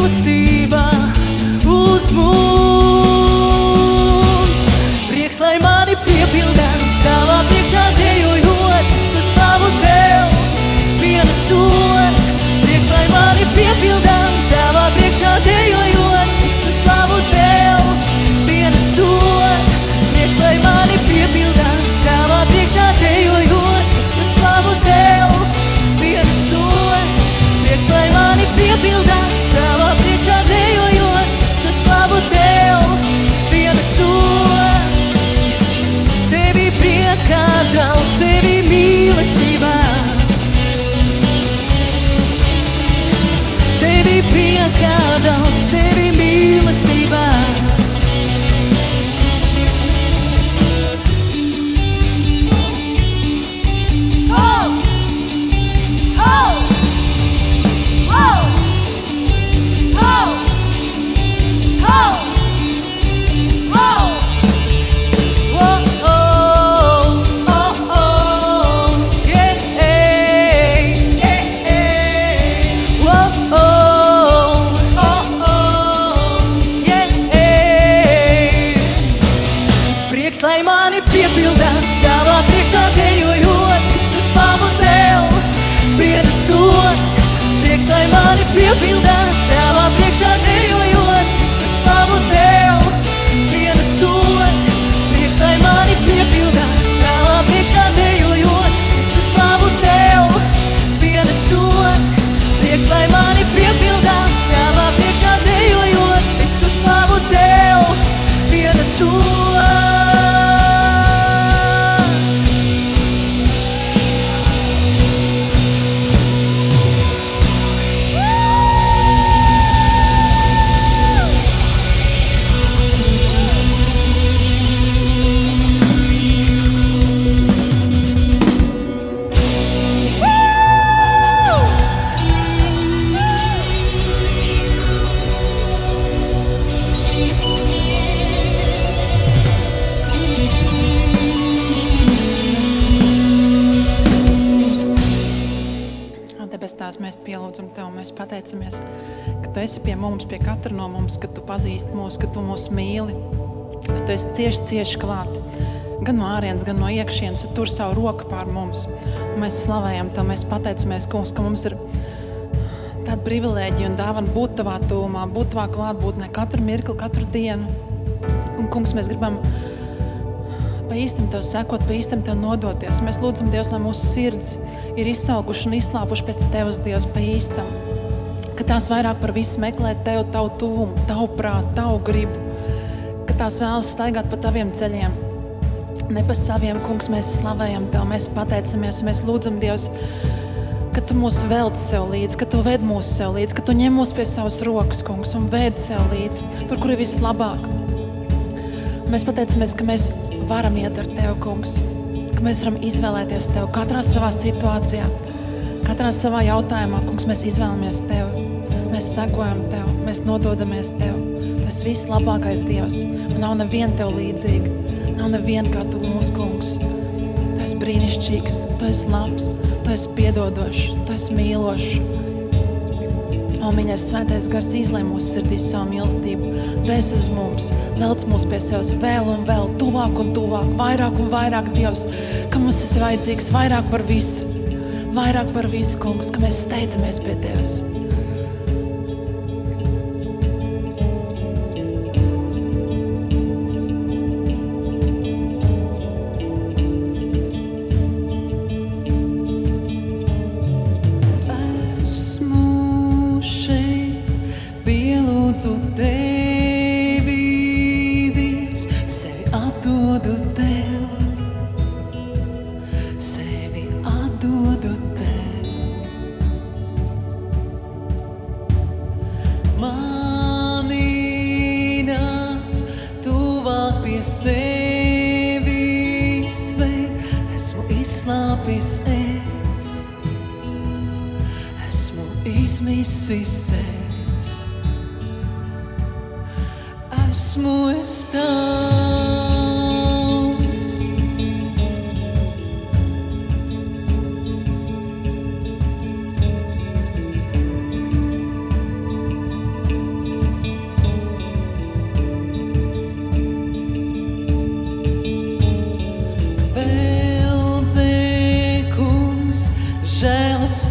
mīlestība uz mums. Prieks, lai mani piepildā, tavā priekšā dejojot, es slavu tev viena sola. Prieks, lai mani piepildā, tavā priekšā dejojot, es slavu tev viena sola. Prieks, lai mani piepildā, tavā priekšā dejojot, es slavu tev viena sola. Prieks, lai mani piepildā, tavā priekšā dejojot, es slavu tev viena sola. Tevi priekā daudz, tevi mīlestībā. Tevi priekā daudz, tevi mīlestībā. Lai mani piepildā, tavā priekšā dejojot, es slavu tev viena sola. Prieks, lai mani piepildā, tavā priekšā dejojot, es slavu tev viena sola. Prieks, lai mani piepildā, tavā priekšā dejojot, es slavu tev viena sola. Prieks, lai mani piepildā, tavā priekšā dejojot, es slavu tev viena sola. Mēs pielūdzam Tev, mēs pateicamies, ka Tu esi pie mums, pie katra no mums, ka Tu pazīsti mūs, ka Tu mūs mīli, ka Tu esi cieši klāt, gan no ārienes, gan no iekšienes, un tur savu roku pār mums. Un mēs slavējam Tev, mēs pateicamies, kungs, ka mums ir tāda privilēģija un dāvana būt Tavā tuvumā, būt Tavā klātbūtnē katru mirkli, katru dienu. Un, kungs, mēs gribam pa īstam Tev sekot, pa īstam Tev nodoties. Mēs lūdzam, Dievs, lai mūsu sirds ir izsalkuši un izslāpuši pēc Tevas, Dievs, pa īstam. Ka tās vairāk par visu meklē Tev, Tavu tuvumu, Tavu prātu, Tavu gribu. Ka tās vēlas staigāt pa Taviem ceļiem. Ne pa saviem, kungs, mēs slavējam Tev, mēs pateicamies, mēs lūdzam, Dievs, ka Tu mūs velc sev līdzi, ka Tu ved mūs sev līdzi, ka Tu ņem mūs pie savas rokas, kungs, un ved sev līdzi, tur, kur ir vislabāk. Mēs pateicamies, ka mēs varam iet ar Tev, kungs, ka mēs varam izvēlēties Tev katrā savā situācijā, katrā savā jautājumā, kungs, mēs izvēlamies Tev, mēs sekojam Tev, mēs nododamies Tev. Tu esi vislabākais Dievs, un nav neviena Tev līdzīga, nav neviena kā Tu mūsu kungs. Tu esi brīnišķīgs, Tu esi labs, Tu esi piedodošs, Tu esi mīlošs. O, mīļais svētais gars, izlej mūsu sirdīs savu mīlestību. Tu esi uz mums, velc mūs pie sevis vēl un vēl, tuvāk un tuvāk, vairāk un vairāk, Dievs, ka mums esi vajadzīgs vairāk par visu, kungs, ka mēs steidzamies pie Tevis.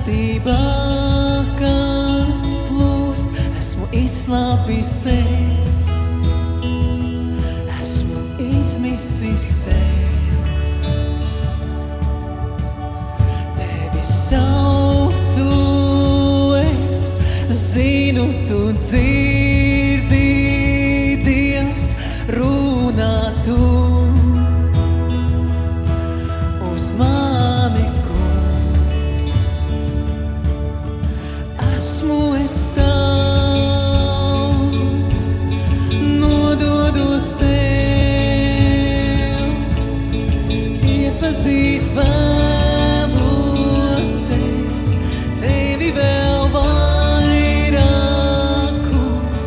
Mīlestībā, kas plūst, esmu izslāpīsies, esmu izmisīsies. Tevi saucu es, zinu, tu dzirdi, Dievs, runā tu uz mani, kungs. Esmu es tavs, nododos tev, iepazīt vēlos es tevi vēl vairāk, kungs.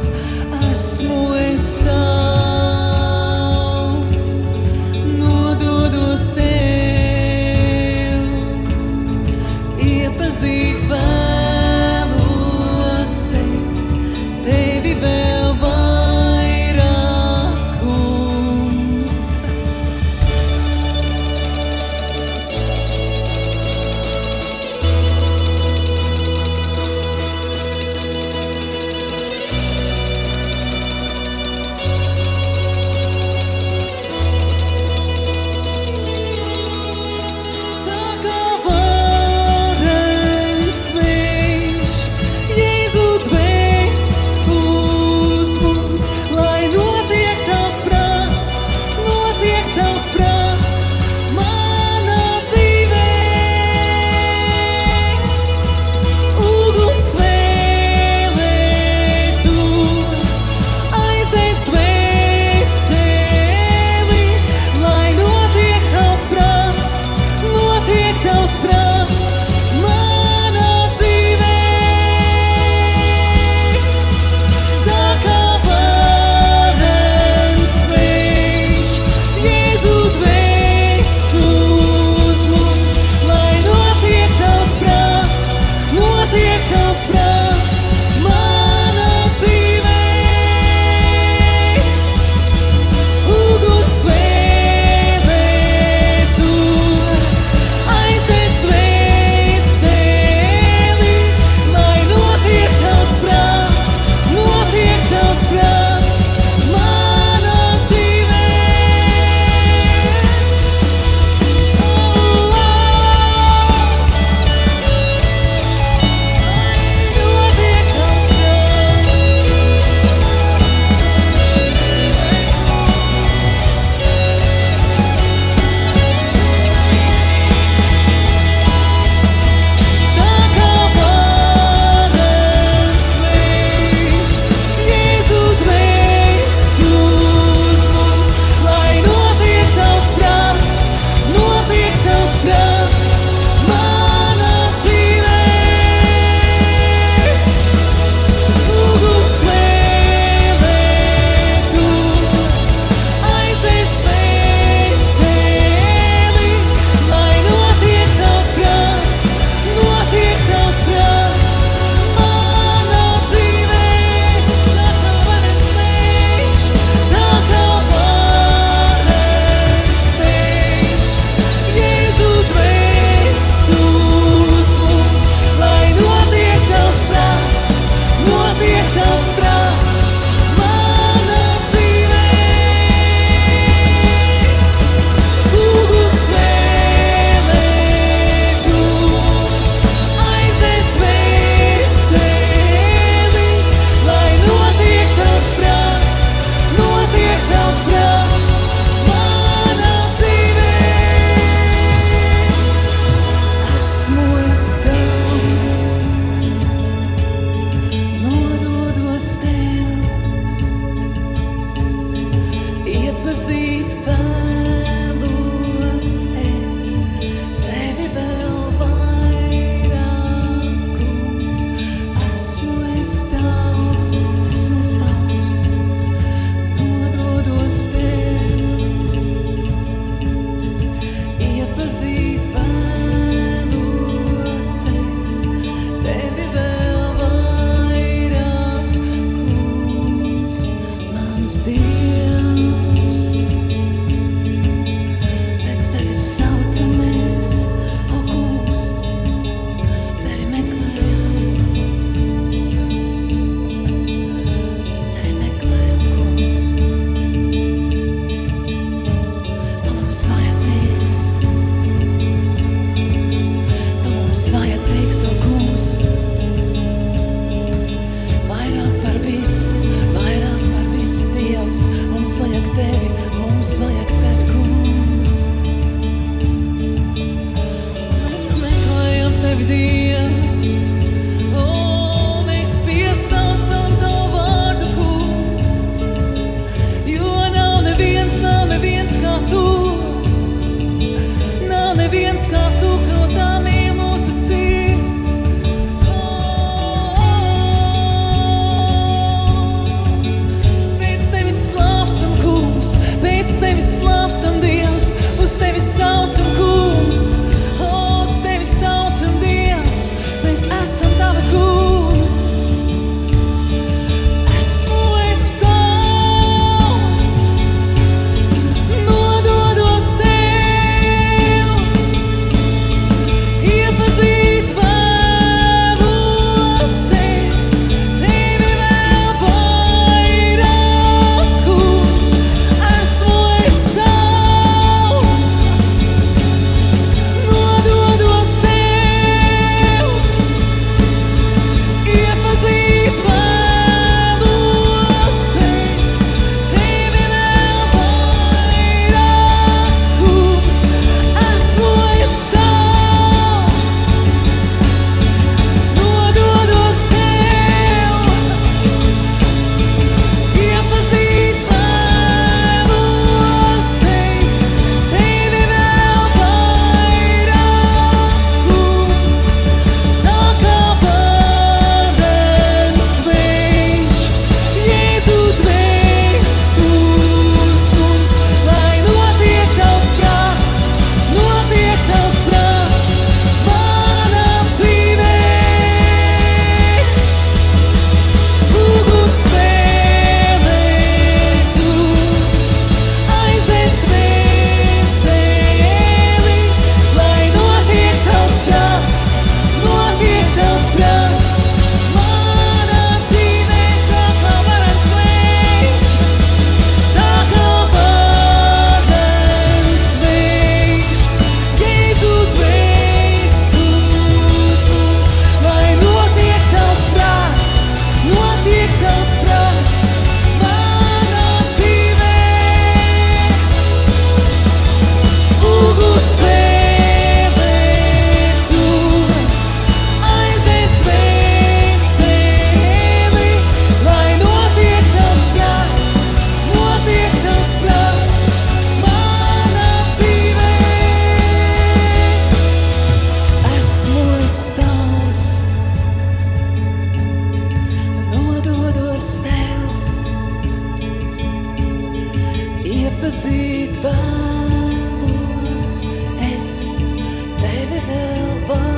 Iepazīt vēlos es tevi vēl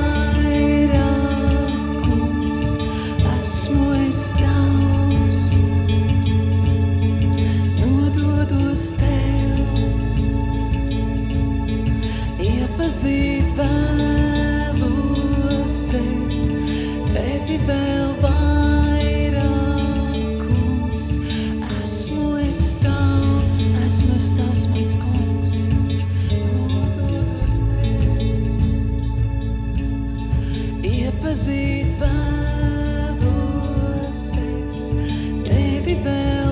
vairākus, esmu es tavs, nododos tev. Iepazīt vēlos es tevi vēl vairākus, esmu es tavs, mans kungs, nododos tev. Iepazīt vēlos es tevi vēl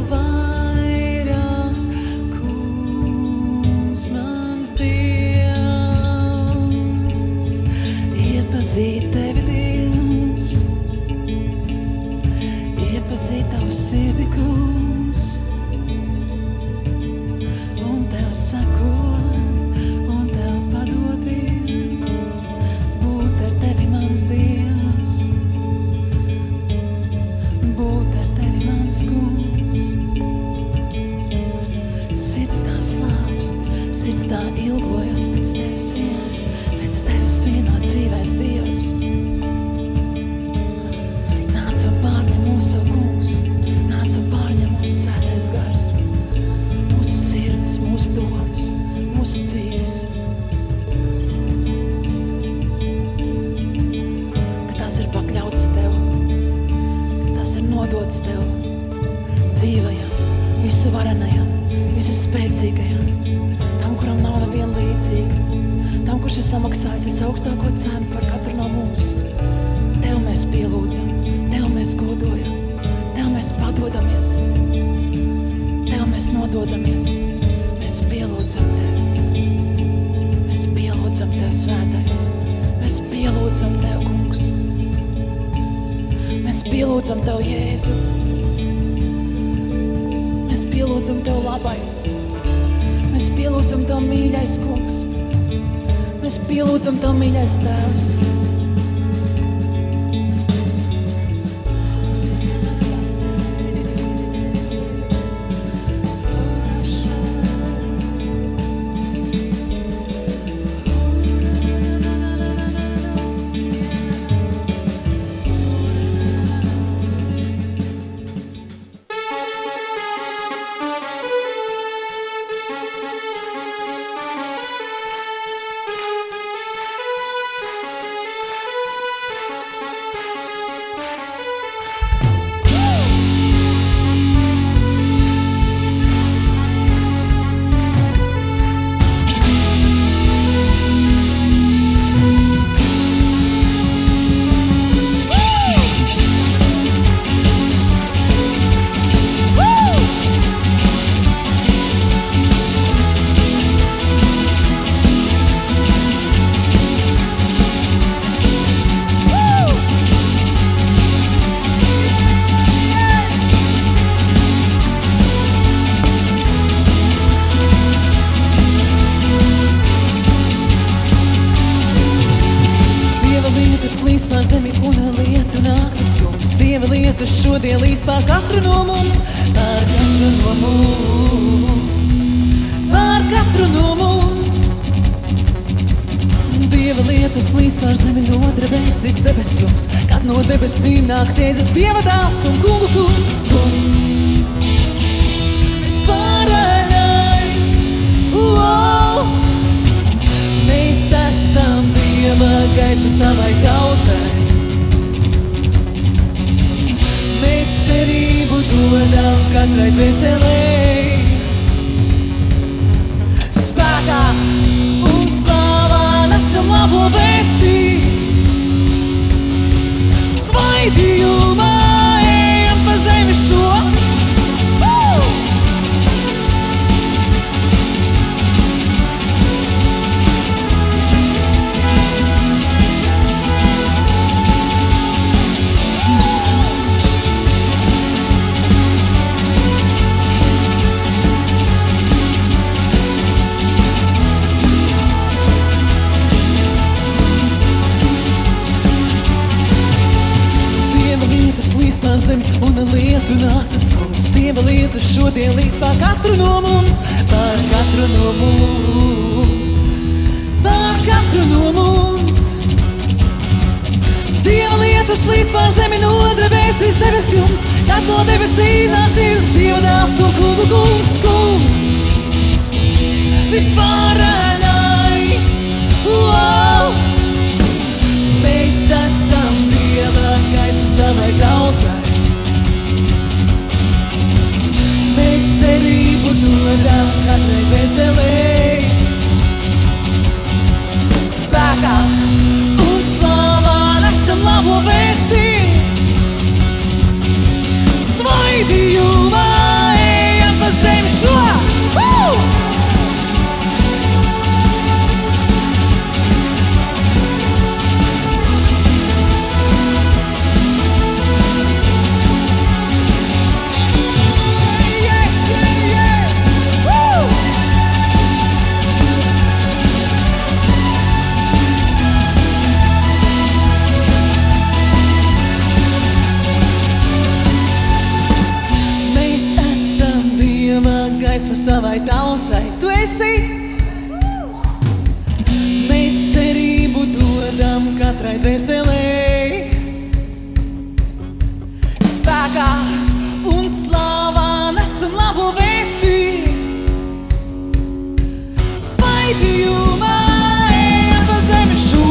vairākus, mans Dievs. Iepazīt tevi, Dievs, iepazīt tavu sirdi, kungs, un tev sakot, un tev padoties, būt ar tevi, mans Dievs, būt ar tevi, mans kungs. Sirds tā slāpst, sirds tā ilgojas pēc tevis vieno dzīvēs Dievs. Nāc un pārņem mūsu kungs, nāc un pārņem mūsu svētais gars, mūsu sirds, mūsu domas, mūsu dzīves. Ka tās ir pakļautas tev, ka tās ir nodotas tev, dzīvajam, visu varenajam, visu spēcīgajam, tam, kuram nav neviena līdzīga, tam, kurš ir samaksājis visaugstāko cenu par katru no mums. Tev mēs pielūdzam, tev mēs godojam, tev mēs padodamies, tev mēs nododamies, mēs pielūdzam tev, mēs pielūdzam tev, svētais, mēs pielūdzam tev, kungs, mēs pielūdzam tev, Jēzu, mēs pielūdzam tev, labais, mēs pielūdzam tev, mīļais kungs, mēs pielūdzam tev, mīļais tēvs. Šodien līdz pār katru no mums, pār katru no mums, pār katru no mums. Dieva lietas līdz pār zemi nodrebēs viss debes jums, kad no debesīm nāks Jēzus Dieva dāvs un kungu kungs, kungs. Visvarenais, mēs esam Dieva gaisma savai tautai. Mēs cerību dodam katrai dvēselei. Spēkā un slāvā nesam labo vēstī. Svaidījumā ejam pa zemi šo. Zemi un lietu nāk tas kungs, Dieva lietas šodien līdz pār katru no mums, pār katru no mums, pār katru no mums. Dieva lietas līdz pār zemi nodrebēs viss debes jums, kad no debesīm nāks Jēzus Dieva dēls un kungu kungs, kungs. Visvarenais, wow! Mēs esam Dieva gaisma savai tautai. Mēs cerību dodam katrai dvēselei. Spēkā un slāvā nesam labo vēstī. Svaidījumā ejam pa zemi šo. Gaisma savai tautai, tu esi. Mēs cerību dodam katrai dvēselei. Spēkā un slāvā nesam labo vēstī. Svaidījumā ejam pa zemi šo.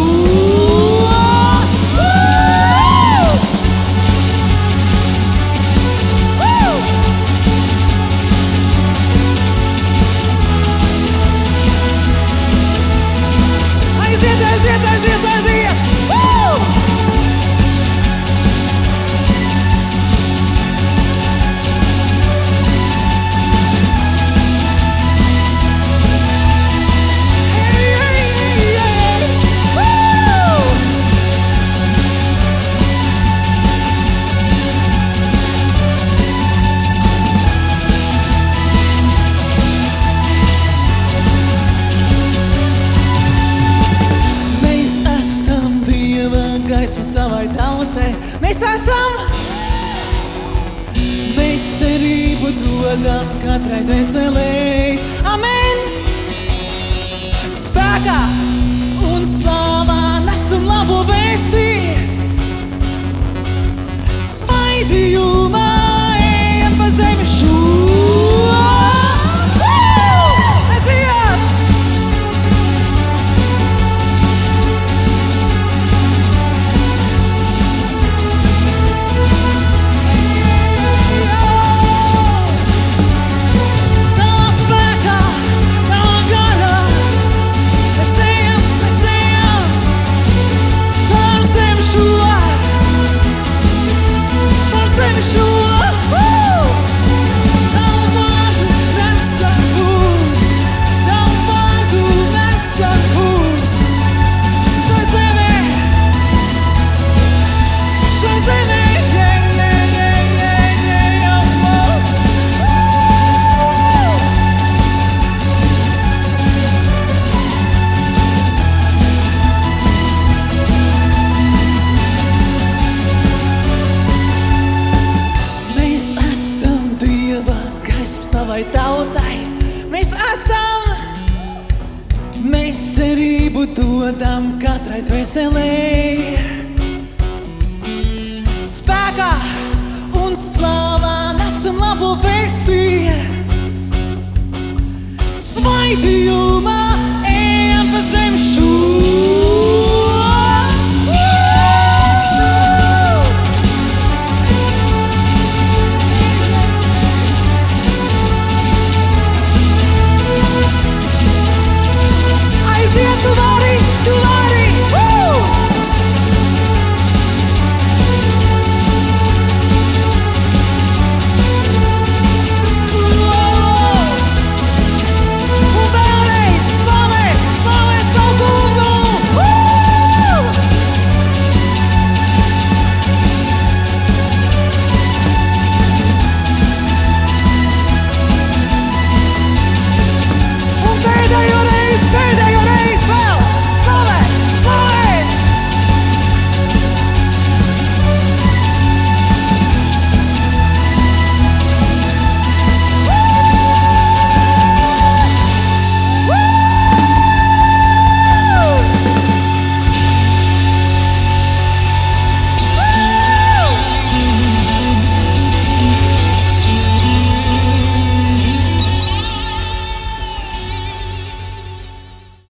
Savai tautai mēs esam. Mēs cerību dodam katrai dvēselei. Amen. Spēkā un slāvā nesam labo vēstī. Svaidījumā ejam pa zemi šo. Savai tautai mēs esam. Mēs cerību dodam katrai dvēselei. Spēkā un slāvā nesam labo vēstī. Svaidījumā